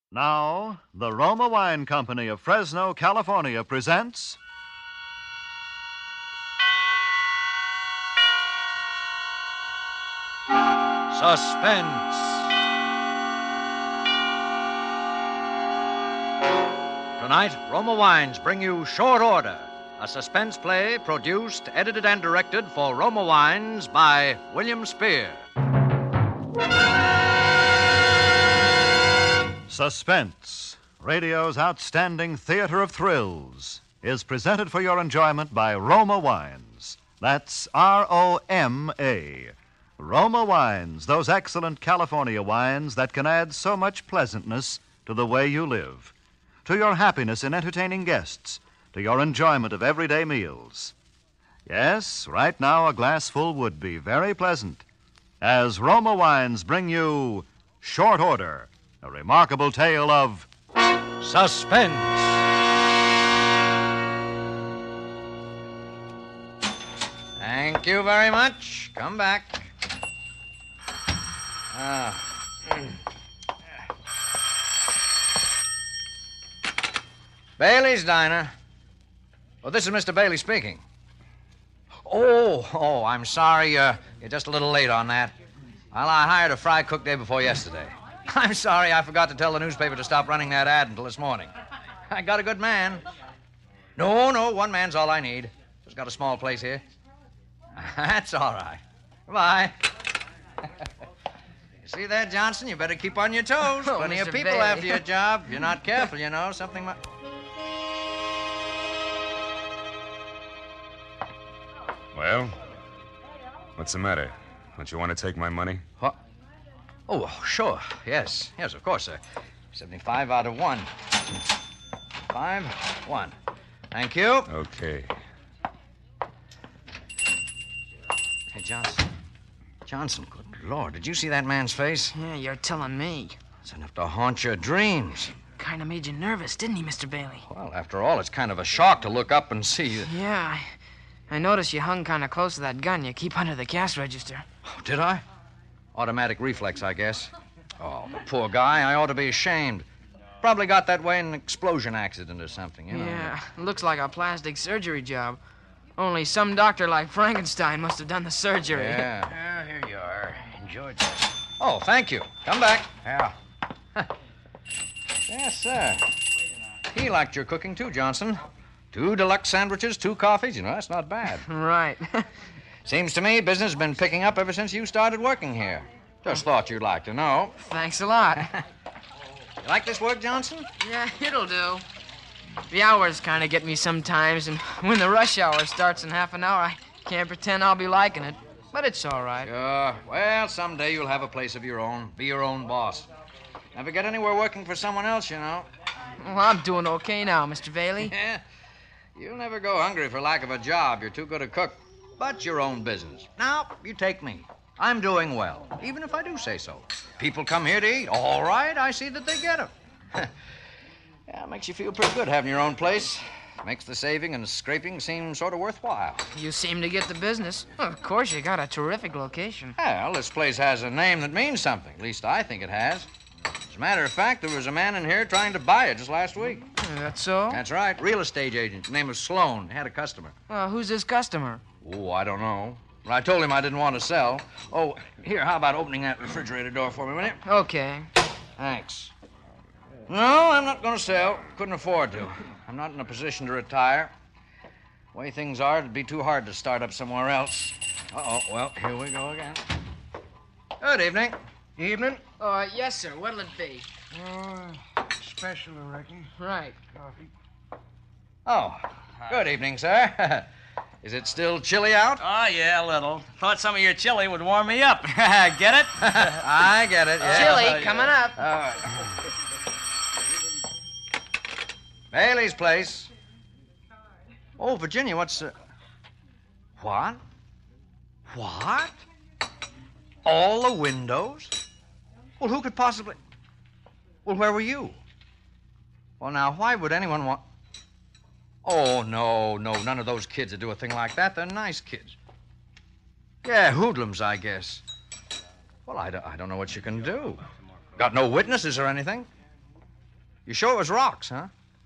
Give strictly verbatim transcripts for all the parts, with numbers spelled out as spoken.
Now, the Roma Wine Company of Fresno, California presents. Suspense. Tonight, Roma Wines bring you Short Order, a suspense play produced, edited, and directed for Roma Wines by William Spear. Suspense, radio's outstanding theater of thrills, is presented for your enjoyment by Roma Wines. That's R O M A. Roma Wines, those excellent California wines that can add so much pleasantness to the way you live, to your happiness in entertaining guests, to your enjoyment of everyday meals. Yes, right now a glassful would be very pleasant, as Roma Wines bring you Short Order, a remarkable tale of Suspense. Thank you very much. Come back. Ah. Bailey's Diner. Well, this is Mister Bailey speaking. Oh, oh, I'm sorry. Uh, you're just a little late on that. Well, I hired a fry cook day before yesterday. I'm sorry I forgot to tell the newspaper to stop running that ad until this morning. I got a good man. No, no, one man's all I need. Just got a small place here. That's all right. Goodbye. You see that, Johnson? You better keep on your toes. Oh, Plenty Mister of people Bailey. after your job. If you're not careful, you know, something might... Well, what's the matter? Don't you want to take my money? What? Oh, sure. Yes. Yes, of course, sir. seventy-five out of one. Five, one. Thank you. Okay. Hey, Johnson. Johnson, good Lord, did you see that man's face? Yeah, you're telling me. It's enough to haunt your dreams. Kind of made you nervous, didn't he, Mister Bailey? Well, after all, it's kind of a shock to look up and see you. Yeah, I, I noticed you hung kind of close to that gun you keep under the cash register. Oh, did I? Automatic reflex, I guess. Oh, the poor guy. I ought to be ashamed. Probably got that way in an explosion accident or something, you know. Yeah, looks like a plastic surgery job. Only some doctor like Frankenstein must have done the surgery. Yeah. Well, here you are. Enjoy that. Oh, thank you. Come back. Yeah. Yes, sir. He liked your cooking, too, Johnson. Two deluxe sandwiches, two coffees. You know, that's not bad. Right. Seems to me business has been picking up ever since you started working here. Just thought you'd like to know. Thanks a lot. You like this work, Johnson? Yeah, it'll do. The hours kind of get me sometimes, and when the rush hour starts in half an hour, I can't pretend I'll be liking it. But it's all right. Sure. Well, someday you'll have a place of your own. Be your own boss. Never get anywhere working for someone else, you know. Well, I'm doing okay now, Mister Bailey. Yeah. You'll never go hungry for lack of a job. You're too good a cook. But your own business. Now, you take me. I'm doing well, even if I do say so. People come here to eat. All right, I see that they get them. Yeah, it makes you feel pretty good having your own place. Makes the saving and scraping seem sort of worthwhile. You seem to get the business. Of course, you got a terrific location. Well, this place has a name that means something. At least I think it has. As a matter of fact, there was a man in here trying to buy it just last week. That's so? That's right. Real estate agent. Name was Sloan. Had a customer. Well, who's his customer? Oh, I don't know. But I told him I didn't want to sell. Oh, here, how about opening that refrigerator door for me, will you? Okay. Thanks. No, I'm not going to sell. Couldn't afford to. I'm not in a position to retire. The way things are, it'd be too hard to start up somewhere else. Uh-oh, well, here we go again. Good evening. Evening. Uh, yes, sir. What'll it be? Oh, special, I reckon. Right. Coffee. Oh, good evening, sir. Is it still chilly out? Oh, yeah, a little. Thought some of your chili would warm me up. Get it? I get it, yeah. Chili, coming up. All right. Bailey's place. Oh, Virginia, what's... Uh... What? What? All the windows? Well, who could possibly... Well, where were you? Well, now, why would anyone want... Oh, no, no, none of those kids would do a thing like that. They're nice kids. Yeah, hoodlums, I guess. Well, I don't, I don't know what you can do. Got no witnesses or anything? You sure it was rocks, huh?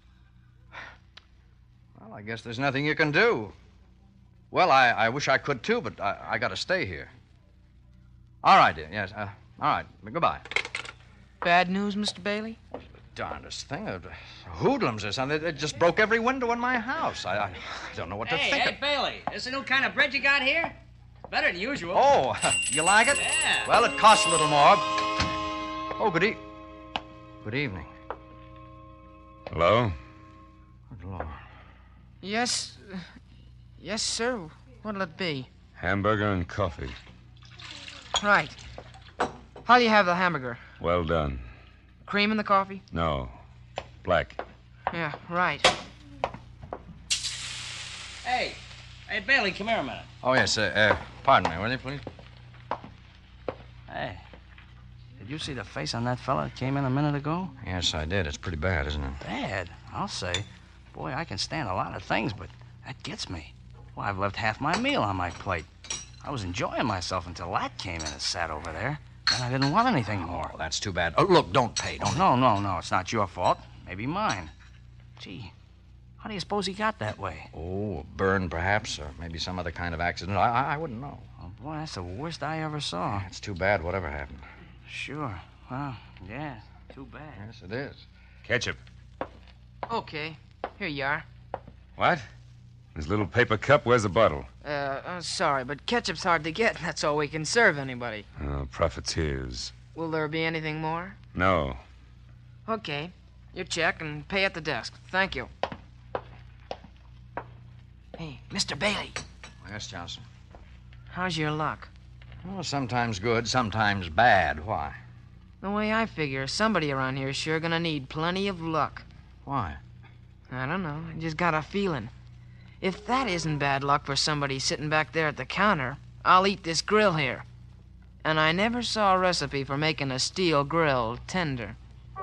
Well, I guess there's nothing you can do. Well, I, I wish I could, too, but I, I got to stay here. All right, dear. Yes. Uh, all right. Goodbye. Bad news, Mister Bailey? Darndest thing. Uh, hoodlums or something. They just broke every window in my house. I, I, I don't know what to Hey, think hey, of. Bailey, this a new kind of bread you got here? Better than usual. Oh, you like it? Yeah. Well, it costs a little more. Oh, good e- Good evening. Hello? Good Lord. Yes. uh, Yes, sir. What'll it be? Hamburger and coffee. Right. How do you have the hamburger? Well done. Cream in the coffee? No. Black. Yeah, right. Hey, hey, Bailey, come here a minute. Oh, yes. Uh, uh, pardon me, will you, please? Hey, did you see the face on that fella that came in a minute ago? Yes, I did. It's pretty bad, isn't it? Bad, I'll say. Boy, I can stand a lot of things, but that gets me. Well, I've left half my meal on my plate. I was enjoying myself until that came in and sat over there. Then I didn't want anything more. Oh, that's too bad. Oh, look, don't pay. Don't. No, no, no. It's not your fault. Maybe mine. Gee, how do you suppose he got that way? Oh, a burn, perhaps, or maybe some other kind of accident. I, I, I wouldn't know. Oh, boy, that's the worst I ever saw. It's too bad, whatever happened. Sure. Well, yeah, too bad. Yes, it is. Ketchup. Okay. Here you are. What? This little paper cup, where's the bottle? Uh, uh, sorry, but ketchup's hard to get. That's all we can serve anybody. Oh, profiteers. Will there be anything more? No. Okay. Your check and pay at the desk. Thank you. Hey, Mister Bailey, Yes, Johnson. how's your luck? Well, sometimes good, sometimes bad. Why? The way I figure, somebody around here is sure gonna need plenty of luck. Why? I don't know. I just got a feeling. If that isn't bad luck for somebody sitting back there at the counter, I'll eat this grill here. And I never saw a recipe for making a steel grill tender.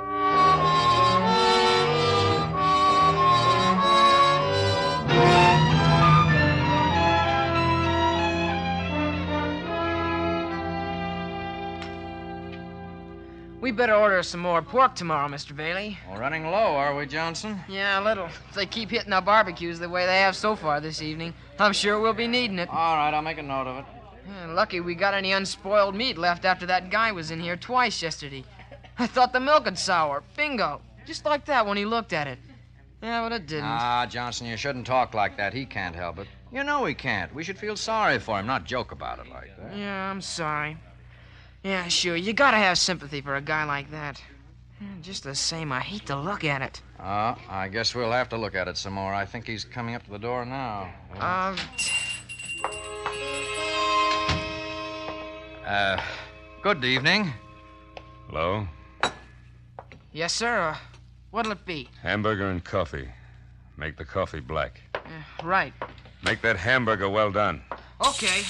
We better order some more pork tomorrow, Mister Bailey. Well, running low, are we, Johnson? Yeah, a little. If they keep hitting our barbecues the way they have so far this evening, I'm sure we'll be needing it. All right, I'll make a note of it. Yeah, lucky we got any unspoiled meat left after that guy was in here twice yesterday. I thought the milk had sour. Bingo. Just like that when he looked at it. Yeah, but it didn't. Ah, Johnson, you shouldn't talk like that. He can't help it. You know he can't. We should feel sorry for him, not joke about it like that. Yeah, I'm sorry. Yeah, sure. You gotta have sympathy for a guy like that. Yeah, just the same, I hate to look at it. Uh, I guess we'll have to look at it some more. I think he's coming up to the door now. Uh, t- Uh, good evening. Hello? yes, sir. Uh, what'll it be? Hamburger and coffee. Make the coffee black. Uh, right. Make that hamburger well done. Okay.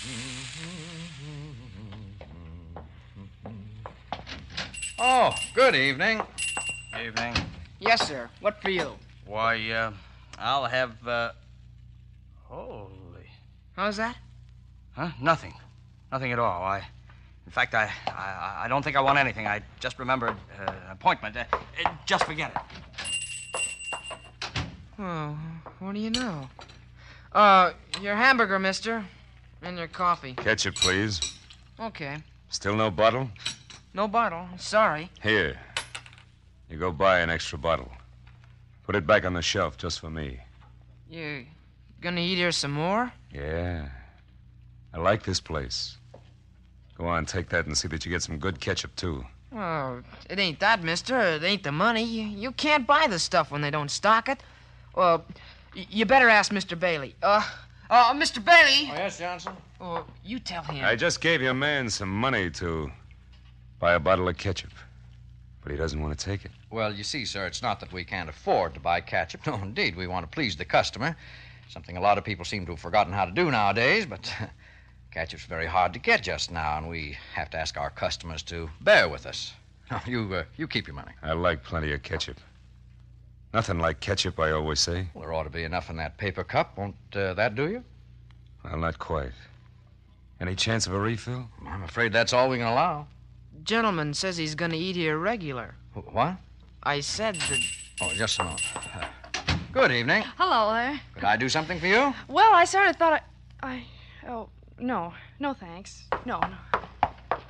Oh, good evening. Evening. Yes, sir. What for you? Why, uh, I'll have, uh... Holy. How's that? Huh? Nothing. Nothing at all. I, in fact, I, I, I don't think I want anything. I just remembered uh, an appointment. Uh, uh, just forget it. Oh, what do you know? Uh, your hamburger, mister. And your coffee. Ketchup, please. Okay. Still no bottle? No bottle. Sorry. Here. You go buy an extra bottle. Put it back on the shelf just for me. You gonna eat here some more? Yeah. I like this place. Go on, take that and see that you get some good ketchup, too. Oh, it ain't that, mister. It ain't the money. You, you can't buy the stuff when they don't stock it. Well, y- you better ask Mister Bailey. Uh, uh, Mister Bailey. Oh, yes, Johnson? Oh, you tell him. I just gave your man some money to buy a bottle of ketchup. But he doesn't want to take it. Well, you see, sir, it's not that we can't afford to buy ketchup. No, indeed, we want to please the customer. Something a lot of people seem to have forgotten how to do nowadays, but ketchup's very hard to get just now, and we have to ask our customers to bear with us. No, you, uh, you keep your money. I like plenty of ketchup. Nothing like ketchup, I always say. Well, there ought to be enough in that paper cup. Won't uh, that do you? Well, not quite. Any chance of a refill? I'm afraid that's all we can allow. Gentleman says he's gonna eat here regular. Wh- What? I said that... Oh, just a moment. Uh, good evening. Hello there. Could I do something for you? Well, I sort of thought I... I... Oh, no. No, thanks. No, no.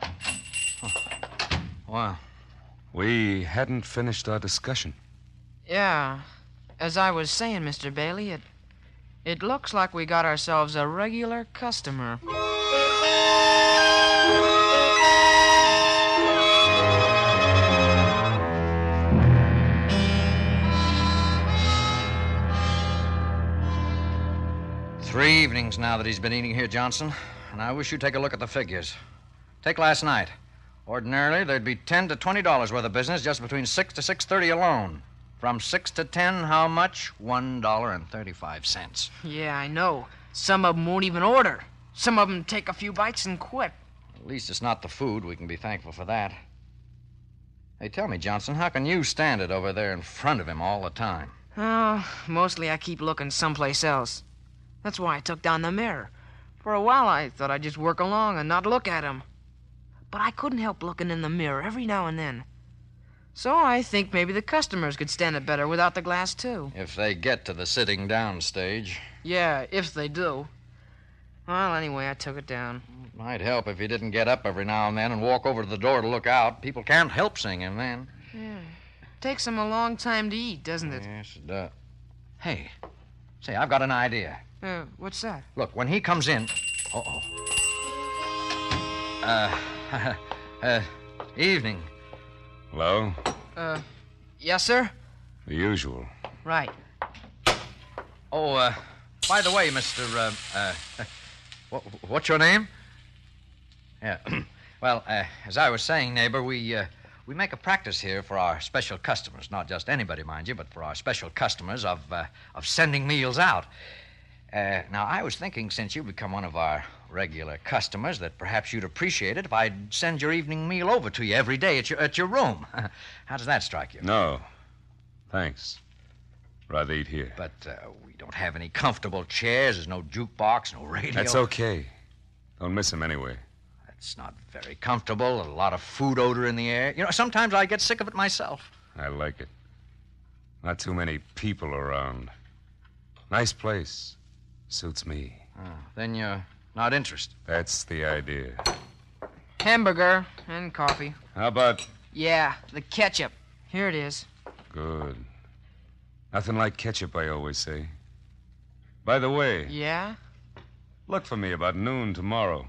Well, We hadn't finished our discussion. Yeah. As I was saying, Mister Bailey, it... It looks like we got ourselves a regular customer. three evenings now that he's been eating here, Johnson, and I wish you'd take a look at the figures. Take last night. Ordinarily, there'd be ten to twenty dollars worth of business just between six to six thirty alone. From six to ten, how much? One dollar and thirty-five cents. Yeah, I know. Some of them won't even order. Some of them take a few bites and quit. At least it's not the food. We can be thankful for that. Hey, tell me, Johnson, how can you stand it over there in front of him all the time? Oh, mostly I keep looking someplace else. That's why I took down the mirror. For a while, I thought I'd just work along and not look at him. But I couldn't help looking in the mirror every now and then. So I think maybe the customers could stand it better without the glass, too. If they get to the sitting down stage. Yeah, if they do. Well, anyway, I took it down. It might help if he didn't get up every now and then and walk over to the door to look out. People can't help seeing him then. Yeah. Takes them a long time to eat, doesn't it? Yes, it does. Hey, say, I've got an idea. Uh, what's that? Look, when he comes in... Uh-oh. Uh, uh, evening. Hello? Uh, yes, sir? The usual. Right. Oh, uh, by the way, Mister Uh, uh, what, what's your name? Yeah. Well, uh, as I was saying, neighbor, we, uh, we make a practice here for our special customers. Not just anybody, mind you, but for our special customers of, uh, of sending meals out. Uh, now, I was thinking, since you've become one of our regular customers, that perhaps you'd appreciate it if I'd send your evening meal over to you every day at your, at your room. How does that strike you? No. Thanks. Rather eat here. But uh, we don't have any comfortable chairs. There's no jukebox, no radio. That's okay. Don't miss him anyway. That's not very comfortable. A lot of food odor in the air. You know, sometimes I get sick of it myself. I like it. Not too many people around. Nice place. Suits me. Oh, then you're not interested. That's the idea. Hamburger and coffee. How about... Yeah, the ketchup. Here it is. Good. Nothing like ketchup, I always say. By the way, Yeah? look for me about noon tomorrow.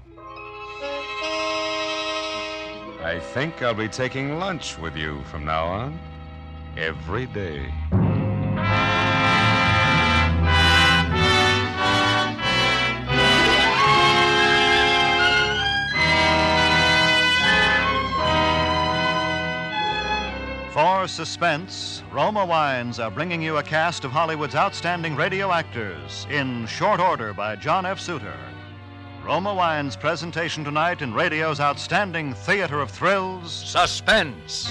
I think I'll be taking lunch with you from now on. Every day. For suspense, Roma Wines are bringing you a cast of Hollywood's outstanding radio actors in short order by John F. Suter. Roma Wines' presentation tonight in radio's outstanding theater of thrills, Suspense.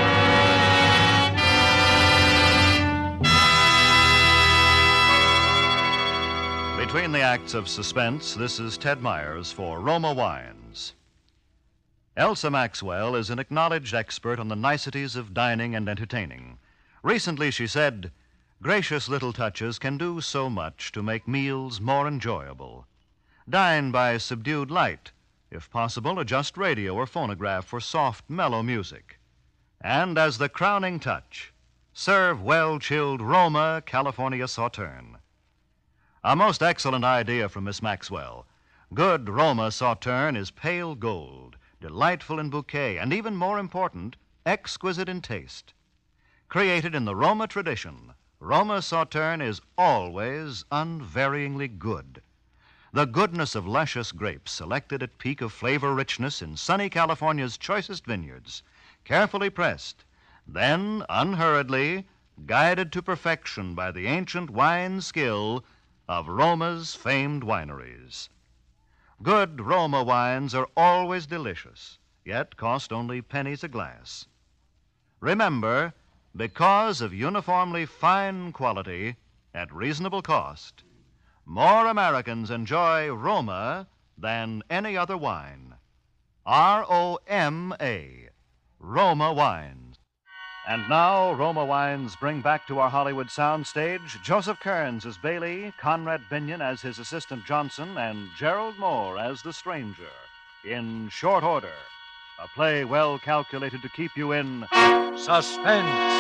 Between the acts of suspense, this is Ted Myers for Roma Wines. Elsa Maxwell is an acknowledged expert on the niceties of dining and entertaining. Recently, she said, "Gracious little touches can do so much to make meals more enjoyable. Dine by subdued light. If possible, adjust radio or phonograph for soft, mellow music. And as the crowning touch, serve well-chilled Roma California Sauterne." A most excellent idea from Miss Maxwell. Good Roma Sauterne is pale gold, delightful in bouquet, and even more important, exquisite in taste. Created in the Roma tradition, Roma Sauterne is always unvaryingly good. The goodness of luscious grapes selected at peak of flavor richness in sunny California's choicest vineyards, carefully pressed, then unhurriedly guided to perfection by the ancient wine skill of Roma's famed wineries. Good Roma wines are always delicious, yet cost only pennies a glass. Remember, because of uniformly fine quality at reasonable cost, more Americans enjoy Roma than any other wine. R O M A, Roma Wines. And now, Roma Wines bring back to our Hollywood soundstage Joseph Kearns as Bailey, Conrad Binion as his assistant Johnson, and Gerald Moore as the stranger in Short Order, a play well calculated to keep you in suspense.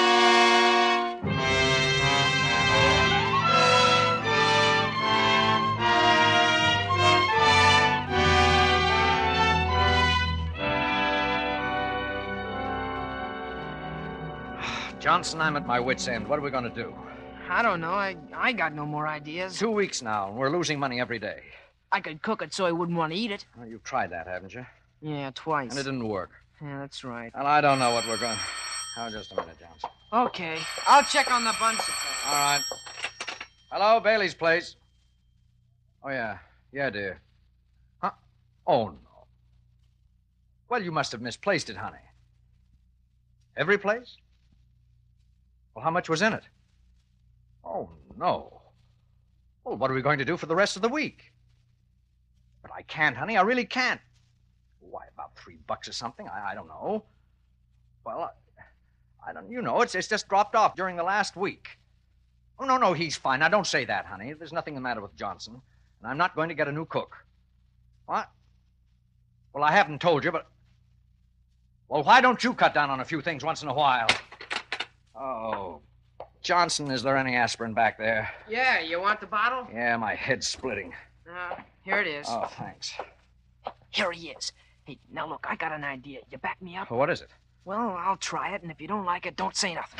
Johnson, I'm at my wits' end. What are we going to do? I don't know. I, I got no more ideas. Two weeks now, and we're losing money every day. I could cook it so he wouldn't want to eat it. Well, you've tried that, haven't you? Yeah, twice. And it didn't work. Yeah, that's right. Well, I don't know what we're going... Oh, just a minute, Johnson. Okay. I'll check on the bun supply. All right. Hello, Bailey's place. Oh, yeah. Yeah, dear. Huh? Oh, no. Well, you must have misplaced it, honey. Every place? Well, how much was in it? Oh, no. Well, what are we going to do for the rest of the week? But I can't, honey. I really can't. Why, about three bucks or something? I, I don't know. Well, I, I don't... You know, it's, it's just dropped off during the last week. Oh, no, no, he's fine. Now, don't say that, honey. There's nothing the matter with Johnson. And I'm not going to get a new cook. What? Well, I haven't told you, but... Well, why don't you cut down on a few things once in a while? Oh, Johnson, is there any aspirin back there? Yeah, you want the bottle? Yeah, my head's splitting. Uh, here it is. Oh, thanks. Here he is. Hey, now look, I got an idea. You back me up? Well, what is it? Well, I'll try it, and if you don't like it, don't say nothing.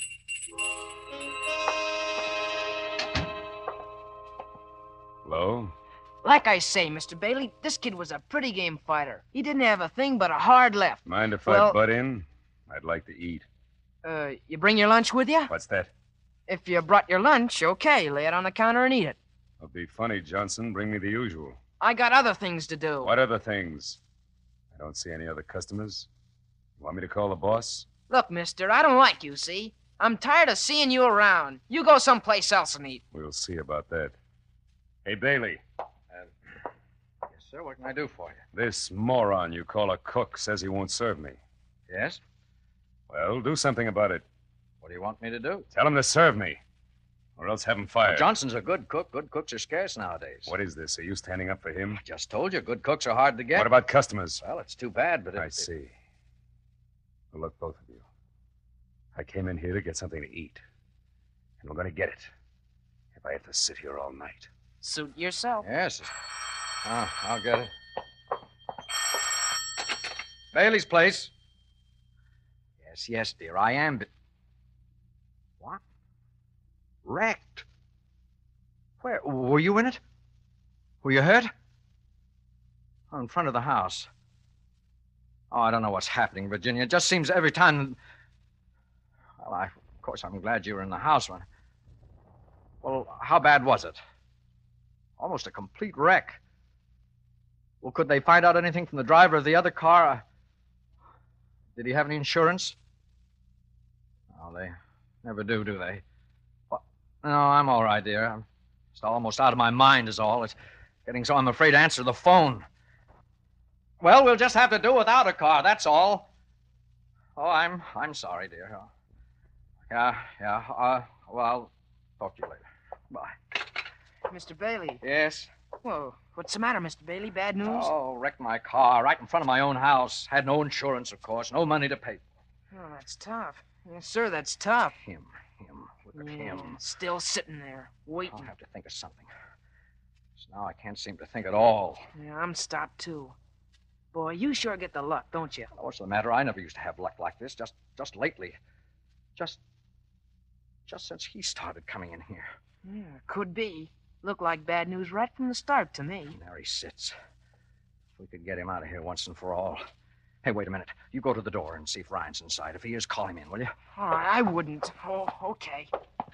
Hello? Like I say, Mister Bailey, this kid was a pretty game fighter. He didn't have a thing but a hard left. Mind if Well- I butt in? I'd like to eat. Uh, you bring your lunch with you? What's that? If you brought your lunch, okay, lay it on the counter and eat it. It'll be funny, Johnson. Bring me the usual. I got other things to do. What other things? I don't see any other customers. You want me to call the boss? Look, mister, I don't like you, see? I'm tired of seeing you around. You go someplace else and eat. We'll see about that. Hey, Bailey, Yes, sir. What can I do for you? this moron you call a cook says he won't serve me. Yes? Well, do something about it. What do you want me to do? Tell him to serve me, or else have him fired. Johnson's a good cook. Good cooks are scarce nowadays. What is this? Are you standing up for him? I just told you, good cooks are hard to get. What about customers? Well, it's too bad, but... I it, see. Well, look, both of you. I came in here to get something to eat, and we're going to get it. If I have to sit here all night. Suit yourself. Yes. Oh, I'll get it. Bailey's place. Yes, yes, dear, I am... But... What? Wrecked? Where? Were you in it? Were you hurt? Oh, in front of the house. Oh, I don't know what's happening, Virginia. It just seems every time... Well, I, of course, I'm glad you were in the house when... Well, how bad was it? Almost a complete wreck. Well, could they find out anything from the driver of the other car? Uh, did he have any insurance? No, they never do, do they? Well, no, I'm all right, dear. I'm just almost out of my mind is all. It's getting so I'm afraid to answer the phone. Well, we'll just have to do without a car, that's all. Oh, I'm I'm sorry, dear. Oh, yeah, yeah. Uh, well, I'll talk to you later. Bye. Mister Bailey. Yes? Whoa, what's the matter, Mister Bailey? Bad news? Oh, wrecked my car right in front of my own house. Had no insurance, of course. No money to pay. Oh, that's tough. Yes, sir, that's tough. Him, him, look at Yeah, him. still sitting there, waiting. I'll have to think of something. So now I can't seem to think at all. Yeah, I'm stopped, too. Boy, you sure get the luck, don't you? What's the matter? I never used to have luck like this. Just, just lately. Just, just since he started coming in here. Yeah, could be. Looked like bad news right from the start to me. And there he sits. If we could get him out of here once and for all. Hey, wait a minute. You go to the door and see if Ryan's inside. If he is, call him in, will you? All right, I wouldn't. Oh, okay.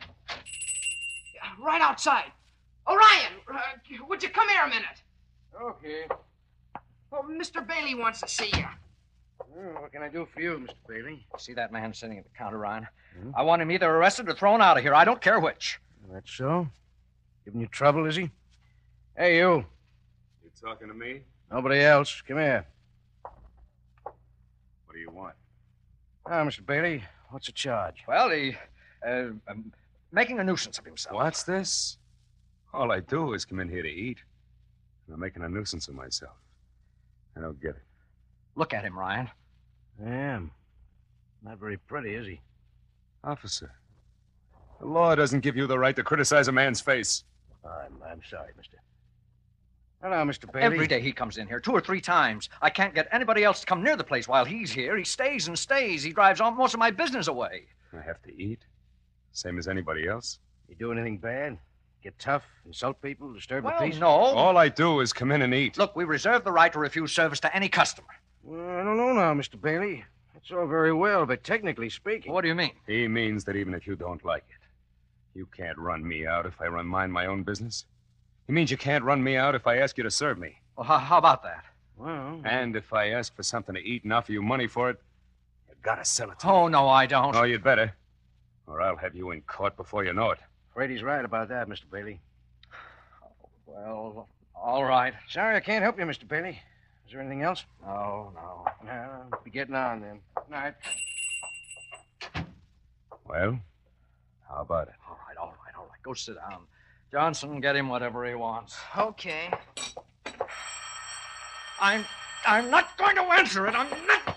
Right outside. Orion, uh, would you come here a minute? Okay. Well, Mister Bailey wants to see you. Well, what can I do for you, Mister Bailey? See that man sitting at the counter, Ryan? Hmm? I want him either arrested or thrown out of here. I don't care which. That's so? Giving you trouble, is he? Hey, you. You talking to me? Nobody else. Come here. What do you want? Now, Mister Bailey, What's the charge? Well, he, uh, um, making a nuisance of himself. What's this? All I do is come in here to eat. And I'm making a nuisance of myself. I don't get it. Look at him, Ryan. I am. Not very pretty, is he? Officer, the law doesn't give you the right to criticize a man's face. I'm, I'm sorry, mister. Hello, Mister Bailey. Every day he comes in here, two or three times. I can't get anybody else to come near the place while he's here. He stays and stays. He drives all, most of my business away. I have to eat. Same as anybody else. You do anything bad? Get tough, insult people, disturb Well, the peace? no. All I do is come in and eat. Look, we reserve the right to refuse service to any customer. Well, I don't know now, Mister Bailey. That's all very well, but technically speaking... What do you mean? He means that even if you don't like it, you can't run me out if I run mind my own business. He means you can't run me out if I ask you to serve me. Well, how, how about that? Well... And if I ask for something to eat and offer you money for it, you gotta sell it to Oh, me. no, I don't. Oh, you'd better. Or I'll have you in court before you know it. Afraid he's right about that, Mister Bailey. Well, all right. Sorry I can't help you, Mister Bailey. Is there anything else? No, no. No, be getting on then. Night. Well, how about it? All right, all right, all right. Go sit down. Johnson, get him whatever he wants. Okay. I'm... I'm not going to answer it. I'm not...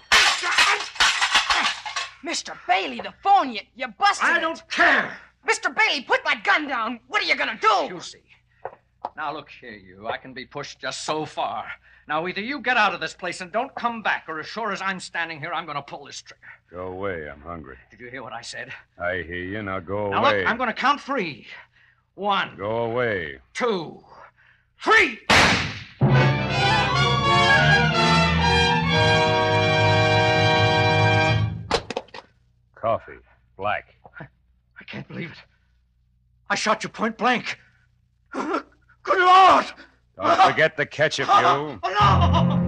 Mister Bailey, the phone, you, you busted I it. don't care. Mister Bailey, put that gun down. What are you gonna do? You see. Now, look here, you. I can be pushed just so far. Now, either you get out of this place and don't come back, or as sure as I'm standing here, I'm going to pull this trigger. Go away. I'm hungry. Did you hear what I said? I hear you. Now go Now, away. look, I'm going to count three. One, Go away. two, three! Coffee. Black. I can't believe it. I shot you point blank. Good Lord! Don't forget the ketchup, you. Oh, no!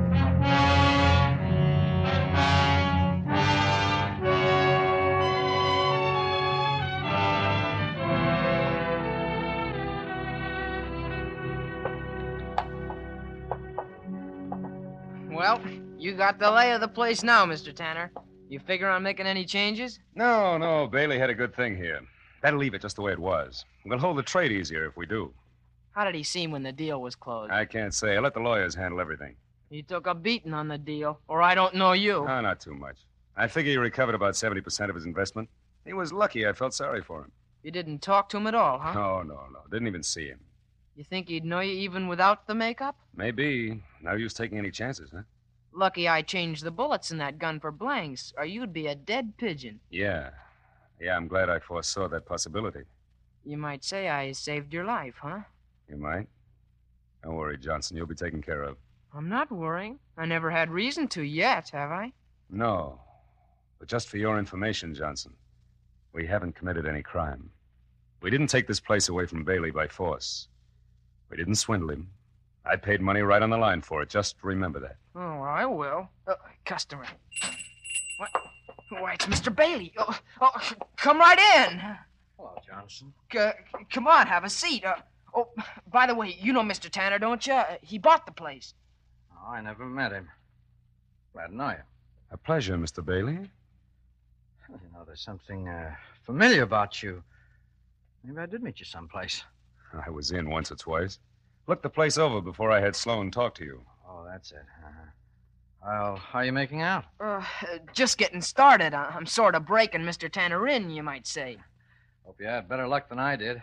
Well, you got the lay of the place now, Mister Tanner. You figure on making any changes? No, no. Bailey had a good thing here. Better leave it just the way it was. We'll hold the trade easier if we do. How did he seem when the deal was closed? I can't say. I'll let the lawyers handle everything. He took a beating on the deal, or I don't know you. Oh, not too much. I figure he recovered about seventy percent of his investment. He was lucky. I felt sorry for him. You didn't talk to him at all, huh? No, no, no. Didn't even see him. You think he'd know you even without the makeup? Maybe. No use taking any chances, huh? Lucky I changed the bullets in that gun for blanks, or you'd be a dead pigeon. Yeah. Yeah, I'm glad I foresaw that possibility. You might say I saved your life, huh? You might. Don't worry, Johnson. You'll be taken care of. I'm not worrying. I never had reason to yet, have I? No. But just for your information, Johnson, we haven't committed any crime. We didn't take this place away from Bailey by force. We didn't swindle him. I paid money right on the line for it. Just remember that. Oh, I will. Uh, customer. What? Why, it's Mister Bailey. Oh, oh, come right in. Hello, Johnson. C- come on, have a seat. Uh, oh, by the way, you know Mister Tanner, don't you? Uh, he bought the place. Oh, I never met him. Glad to know you. A pleasure, Mister Bailey. You know, there's something uh, familiar about you. Maybe I did meet you someplace. I was in once or twice. Looked the place over before I had Sloan talk to you. Oh, that's it. Uh-huh. Well, how are you making out? Uh, just getting started. I- I'm sort of breaking Mister Tanner in, you might say. Hope you had better luck than I did.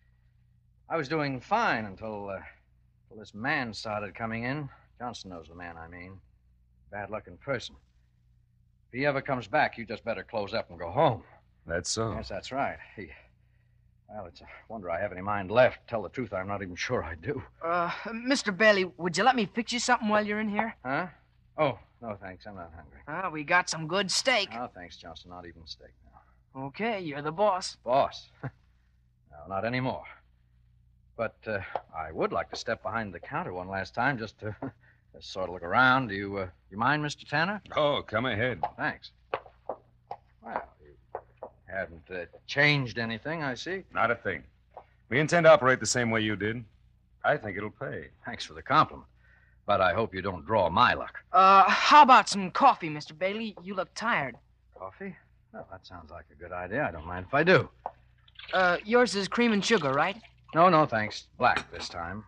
I was doing fine until, uh, until this man started coming in. Johnson knows the man I mean. Bad luck in person. If he ever comes back, you just better close up and go home. That's so. Yes, that's right. He... Well, it's a wonder I have any mind left. Tell the truth, I'm not even sure I do. Uh, Mister Bailey, would you let me fix you something while you're in here? Huh? Oh, no, thanks. I'm not hungry. Uh, we got some good steak. Oh, thanks, Johnson. Not even steak now. Okay, you're the boss. Boss? No, not anymore. But uh, I would like to step behind the counter one last time just to just sort of look around. Do you, uh, you mind, Mister Tanner? Oh, come ahead. Thanks. Well, you haven't uh, changed anything, I see. Not a thing. We intend to operate the same way you did. I think it'll pay. Thanks for the compliment. But I hope you don't draw my luck. Uh, how about some coffee, Mister Bailey? You look tired. Coffee? Well, that sounds like a good idea. I don't mind if I do. Uh, yours is cream and sugar, right? No, no, thanks. Black this time.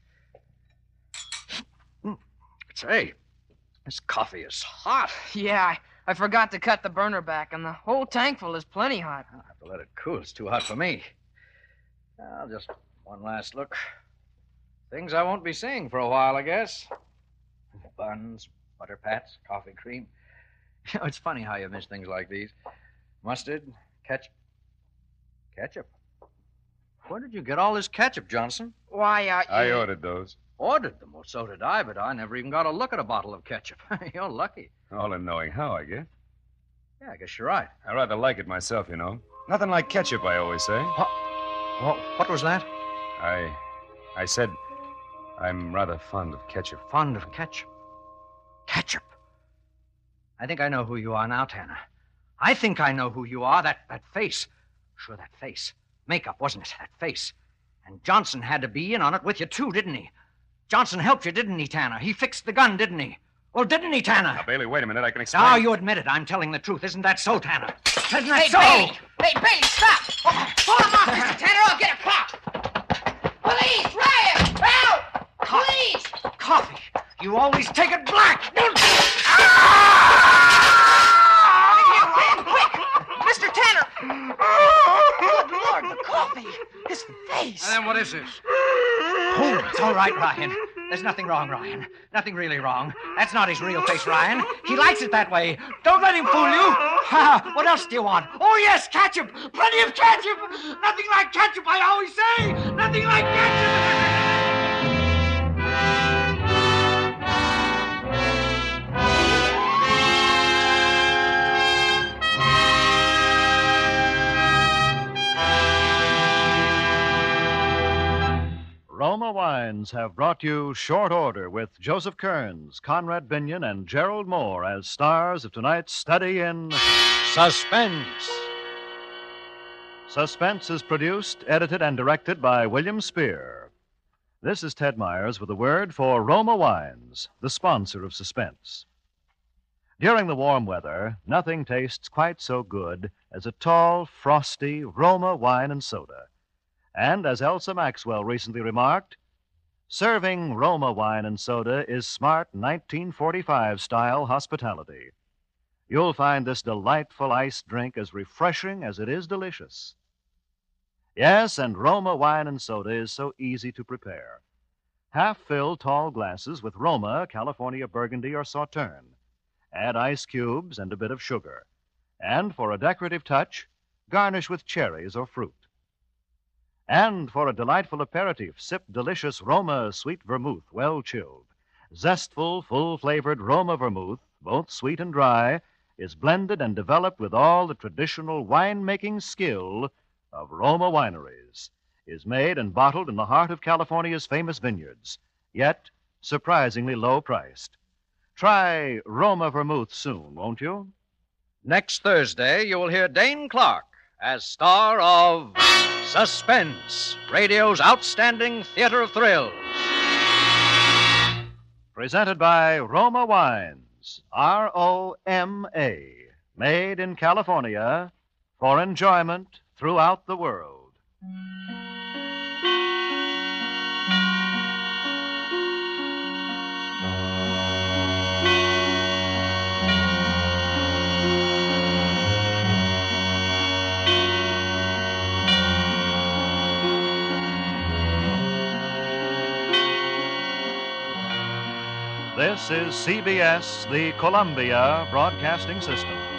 Mm. Say, this coffee is hot. Yeah, I, I forgot to cut the burner back, and the whole tankful is plenty hot. I'll have to let it cool. It's too hot for me. Well, just one last look. Things I won't be seeing for a while, I guess. Buns, butter pats, coffee cream. You know, it's funny how you miss things like these. Mustard, ketchup. Ketchup? Where did you get all this ketchup, Johnson? Why, uh... I you- ordered those. Ordered them. Well, so did I, but I never even got a look at a bottle of ketchup. You're lucky. All in knowing how, I guess. Yeah, I guess you're right. I rather like it myself, you know. Nothing like ketchup, I always say. Well, what was that? I... I said I'm rather fond of ketchup. Fond of ketchup. Ketchup. I think I know who you are now, Tanner. I think I know who you are. That, that face. Sure, that face. Makeup, wasn't it? That face. And Johnson had to be in on it with you, too, didn't he? Johnson helped you, didn't he, Tanner? He fixed the gun, didn't he? Well, didn't he, Tanner? Now, Bailey, wait a minute. I can explain. Now, you admit it. I'm telling the truth. Isn't that so, Tanner? Isn't that Hey, so? Bailey! Hey, Bailey, stop! Oh, hold him off, Mister Tanner, or I'll get a cop! Police! Riot! Help! Police! Coffee. You always take it black. Mister Tanner! Good Lord, the coffee! His face! And then what is this? Oh, it's all right, Ryan. There's nothing wrong, Ryan. Nothing really wrong. That's not his real face, Ryan. He likes it that way. Don't let him fool you. Ha, what else do you want? Oh, yes, ketchup. Plenty of ketchup. Nothing like ketchup, I always say. Nothing like ketchup. Roma Wines have brought you Short Order with Joseph Kearns, Conrad Binion, and Gerald Moore as stars of tonight's study in Suspense. Suspense is produced, edited, and directed by William Spear. This is Ted Myers with a word for Roma Wines, the sponsor of Suspense. During the warm weather, nothing tastes quite so good as a tall, frosty Roma wine and soda. And as Elsa Maxwell recently remarked, serving Roma wine and soda is smart nineteen forty-five style hospitality. You'll find this delightful iced drink as refreshing as it is delicious. Yes, and Roma wine and soda is so easy to prepare. Half-fill tall glasses with Roma, California Burgundy, or Sauterne. Add ice cubes and a bit of sugar. And for a decorative touch, garnish with cherries or fruit. And for a delightful aperitif, sip delicious Roma sweet vermouth, well chilled. Zestful, full-flavored Roma vermouth, both sweet and dry, is blended and developed with all the traditional wine-making skill of Roma wineries, is made and bottled in the heart of California's famous vineyards, yet surprisingly low-priced. Try Roma vermouth soon, won't you? Next Thursday, you will hear Dane Clark as star of Suspense, radio's outstanding theater of thrills. Presented by Roma Wines, R O M A, made in California for enjoyment throughout the world. This is C B S, the Columbia Broadcasting System.